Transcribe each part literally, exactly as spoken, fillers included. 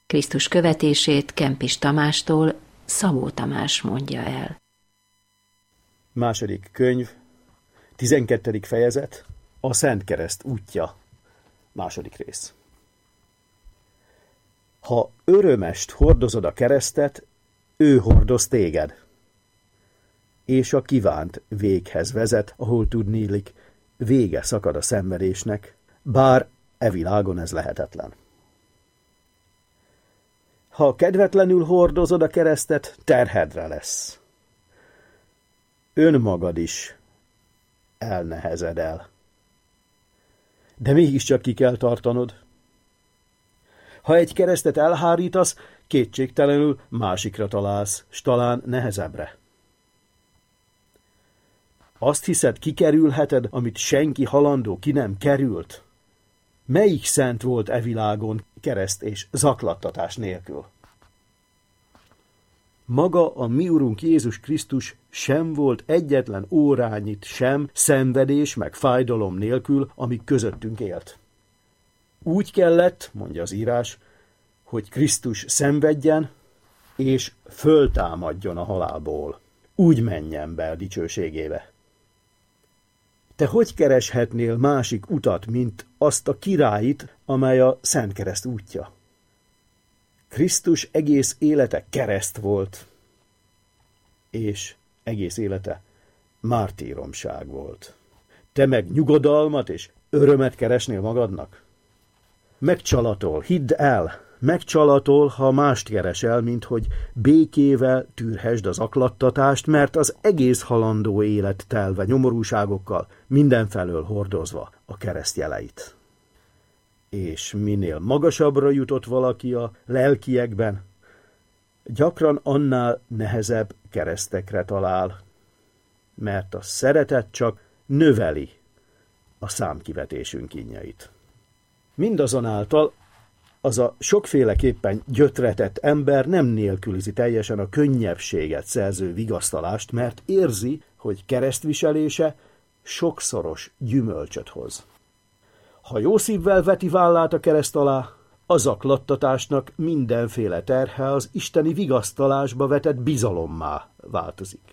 Krisztus követését Kempis Tamástól Szabó Tamás mondja el. Második könyv, tizenkettedik fejezet, a Szent Kereszt útja, második rész. Ha örömest hordozod a keresztet, ő hordoz téged, és a kívánt véghez vezet, ahol tudniillik, vége szakad a szenvedésnek, bár e világon ez lehetetlen. Ha kedvetlenül hordozod a keresztet, terhedre lesz. Önmagad is elnehezed el. De mégiscsak ki kell tartanod. Ha egy keresztet elhárítasz, kétségtelenül másikra találsz, s talán nehezebbre. Azt hiszed, kikerülheted, amit senki halandó ki nem került? Melyik szent volt e világon kereszt és zaklattatás nélkül? Maga a mi Urunk Jézus Krisztus sem volt egyetlen órányit sem szenvedés meg fájdalom nélkül, ami közöttünk élt. Úgy kellett, mondja az írás, hogy Krisztus szenvedjen és föltámadjon a halálból. Úgy menjen be a dicsőségébe. Te hogy kereshetnél másik utat, mint azt a királyit, amely a Szent Kereszt útja? Krisztus egész élete kereszt volt, és egész élete mártíromság volt. Te meg nyugodalmat és örömet keresnél magadnak? Megcsalatol, hidd el, megcsalatol, ha mást keresel, mint hogy békével tűrhesd az aklattatást, mert az egész halandó élet telve nyomorúságokkal, mindenfelől hordozva a kereszt jeleit. És minél magasabbra jutott valaki a lelkiekben, gyakran annál nehezebb keresztekre talál, mert a szeretet csak növeli a számkivetésünk kínjait. Mindazonáltal az a sokféleképpen gyötretett ember nem nélkülizi teljesen a könnyebbséget szerző vigasztalást, mert érzi, hogy keresztviselése sokszoros gyümölcsöt hoz. Ha jó szívvel veti vállát a kereszt alá, a zaklattatásnak mindenféle terhe az isteni vigasztalásba vetett bizalommá változik.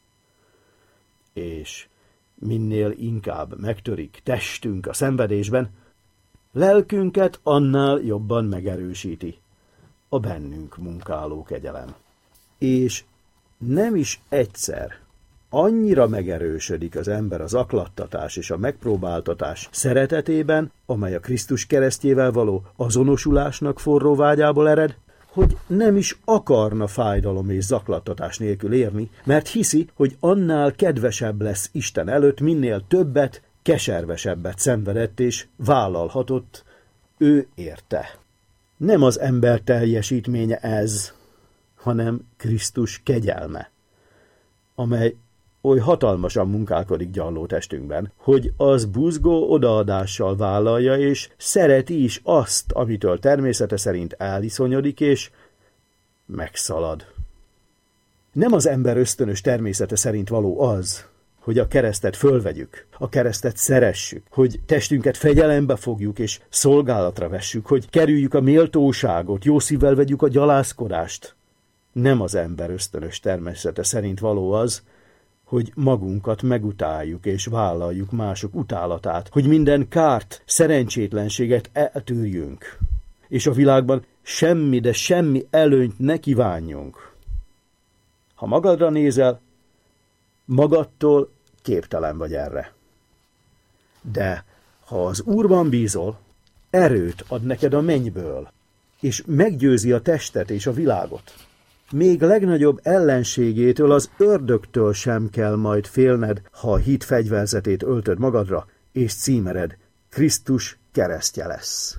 És minél inkább megtörik testünk a szenvedésben, lelkünket annál jobban megerősíti a bennünk munkáló kegyelem. És nem is egyszer annyira megerősödik az ember az zaklattatás és a megpróbáltatás szeretetében, amely a Krisztus keresztjével való azonosulásnak forró vágyából ered, hogy nem is akarna fájdalom és zaklattatás nélkül érni, mert hiszi, hogy annál kedvesebb lesz Isten előtt, minél többet, keservesebbet szenvedett és vállalhatott ő érte. Nem az ember teljesítménye ez, hanem Krisztus kegyelme, amely oly hatalmasan munkálkodik gyarló testünkben, hogy az buzgó odaadással vállalja, és szereti is azt, amitől természete szerint eliszonyodik, és megszalad. Nem az ember ösztönös természete szerint való az, hogy a keresztet fölvegyük, a keresztet szeressük, hogy testünket fegyelembe fogjuk és szolgálatra vessük, hogy kerüljük a méltóságot, jó szívvel vegyük a gyalázkodást. Nem az ember ösztönös természete szerint való az, hogy magunkat megutáljuk és vállaljuk mások utálatát, hogy minden kárt, szerencsétlenséget eltűrjünk, és a világban semmi, de semmi előnyt ne kívánjunk. Ha magadra nézel, magadtól képtelen vagy erre. De ha az Úrban bízol, erőt ad neked a mennyből, és meggyőzi a testet és a világot. Még legnagyobb ellenségétől, az ördögtől sem kell majd félned, ha a hit fegyverzetét öltöd magadra, és címered Krisztus keresztje lesz.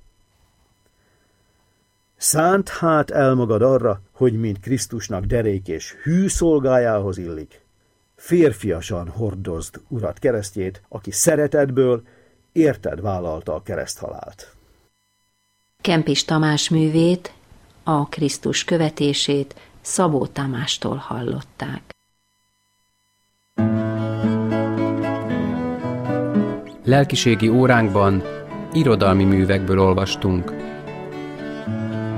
Szánt hát el magad arra, hogy mint Krisztusnak derék és hű szolgájához illik, férfiasan hordozd Urat keresztjét, aki szeretetből érted vállalta a kereszthalált. Kempis Tamás művét, a Krisztus követését Szabó Tamástól hallották. Lelkiségi óránkban irodalmi művekből olvastunk.